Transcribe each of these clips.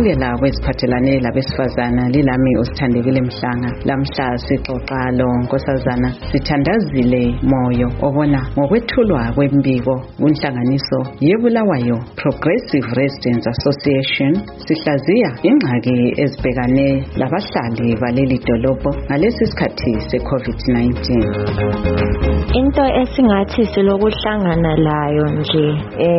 Ngokwamukela kweziphathelane labesifazana lilami uSithandekile Mhlanga. Lamhla sixoxa lo nkosazana Sithandazile Moyo obona ngokwethulwa kwembiko kunhlanganiso yeBulawayo Progressive Residents Association sihlaziya ingxaki ezibhekane labahlali baleli dolobho ngalesi sikhathi seCovid-19. Into esingathi silokuhlangana layo nje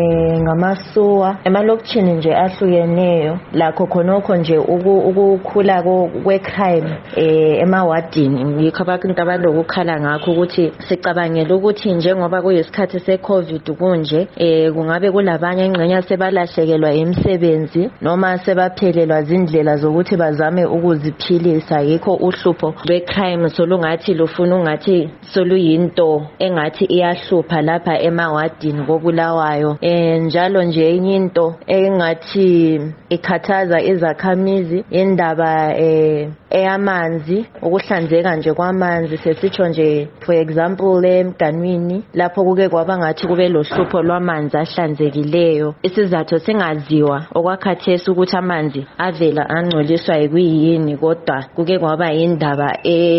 ngamasuwa emalokishini nje ahlukeneyo lakho khonokho nje ukukhula kwecrime emawadini ngikho abantu abalokukhala ngakho ukuthi sicabangela ukuthi njengoba kuyisikhathi seCovid kunje kungabe kulabanye ingxenye sebalahlekelwa imisebenzi noma sebaphelelwa izindlela zokuthi bazame ukuziphilisa yikho uhlupho lwecrime solungathi lufuna ungathi soluyinto engathi iyahlupha lapha emawadini koBulawayo. Njalo nje enye into engathi ikhathaza izakhamizi indaba eyamanzi, ukuhlanzeka nje kwamanzi. Sesitsho nje for example eMganwini lapho kuke kwaba ngathi kube lohlupho lwamanzi ahlanzekileyo, isizathu singaziwa okwakhathesi ukuthi amanzi avela angcoliswa yikuyini, kodwa kuke kwaba indaba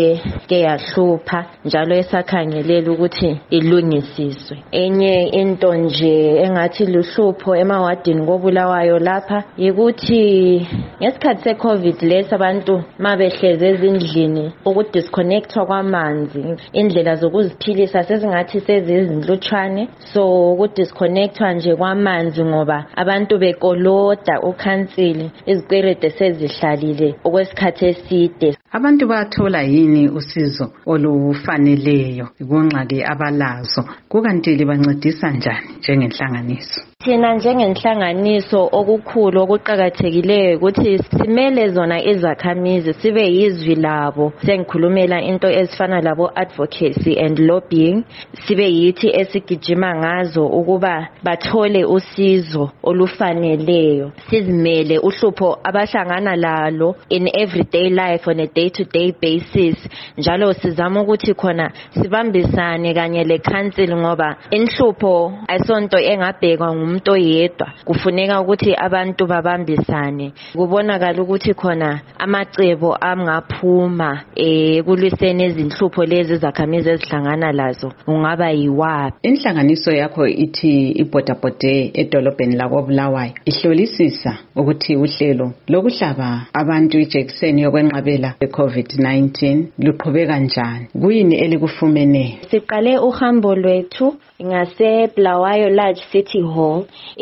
ke yahlupha njalo esakhangelela ukuthi ilungisiswe. Enye into nje engathi luhlupho emawadini koBulawayo lapha yikuthi ngesikhathi seCovid lesi abantu mabehleze ezindlini ukudisconnectwa kwamanzi, indlela zokuziphilisa sezingathi sezizinhlutshwane, so ukudisconnectwa nje kwamanzi ngoba abantu bekoloda ukhansili, izikwelede sezihlalile okwesikhathi eside. Abantu bathola yini usizo olufaneleyo kungxaki abalazo, kukanti libancedisa njani njengenhlanganiso? Thina njengenhlanganiso okukhulu okuqhakathekileyo ukuthi simele zona izakhamizi, sibe yizwi labo. Sengikhulumela into ezifana labo advocacy and lobbying, sibe yithi esigijima ngazo ukuba bathole usizo olufaneleyo. Sizimele uhlupho abahlangana lalo in everyday life on a day-to-day basis. Njalo sizama ukuthi khona sibambisane kanye le-council ngoba inhlupho ayisonto engabhekwa umuntu oyedwa, kufuneka ukuthi abantu babambisane. Kubonakala ukuthi khona amacebo angaphuma kulwiseni izinhlupho lezi izakhamizi ezihlangana lazo ungaba yiwaphi. Inhlanganiso yakho ithi ibhodabhode edolobheni lakoBulawayo ihlolisisa ukuthi uhlelo lokuhlaba abantu ijekiseni yokwenqabela iCovid-19 luqhubeka njani, kuyini elikufumene? Siqale uhambo lwethu ngaseBulawayo Large City Hall,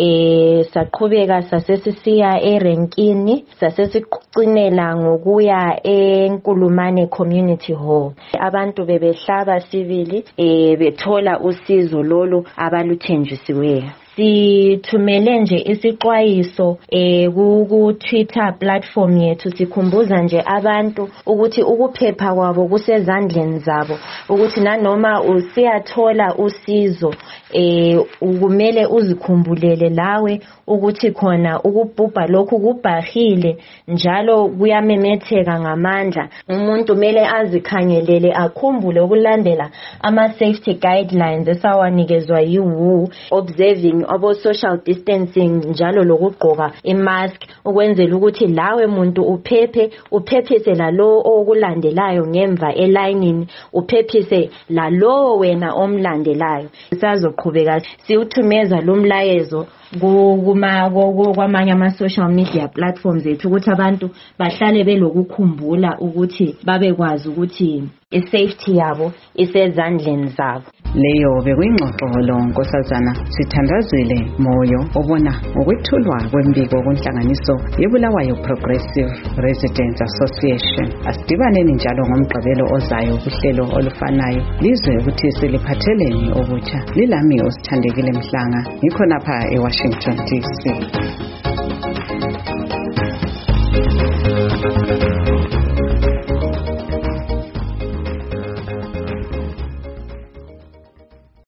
saqhubeka sasesisiya eRenkini, sasesicinela ngokuya eNkulumane Community Hall. Abantu bebehlaba sibili bethola usizo lolu abaluthenjisiweyo. Sithumele nje isixwayiso ku Twitter platform yethu, sikhumbuza nje abantu ukuthi ukuphepha kwabo kusezandleni zabo, ukuthi nanoma usiyathola usizo kumele uzikhumbulele lawe ukuthi khona ukubhubha lokhu kubhahile njalo kuyamemetheka ngamandla. Umuntu mele azikhangelele, akhumbule ukulandela ama-safety guidelines esawanikezwa yiWHO, observing abo social distancing njalo lokugqoka imask, ukwenzela ukuthi lawe muntu uphephise lalo okulandelayo ngemva elayinini, uphephise lalo wena omlandelayo. Sisazoqhubeka siuthumeza lo mlayezo kwamanye ama-social media platforms ethu ukuthi abantu bahlale belokukhumbula ukuthi babekwazi ukuthi i-safety yabo isezandleni zabo. Leyo bekuyingxoxo lo nkosazana Sithandazile Moyo obona ngokwethulwa kwembiko kunhlanganiso yeBulawayo Progressive Residents Association. Asidibaneni njalo ngomgqibelo ozayo kuhlelo olufanayo lizwe ukuthi siliphatheleni obutsha. Lilami uSithandekile Mhlanga, ngikhona pha eWashington DC.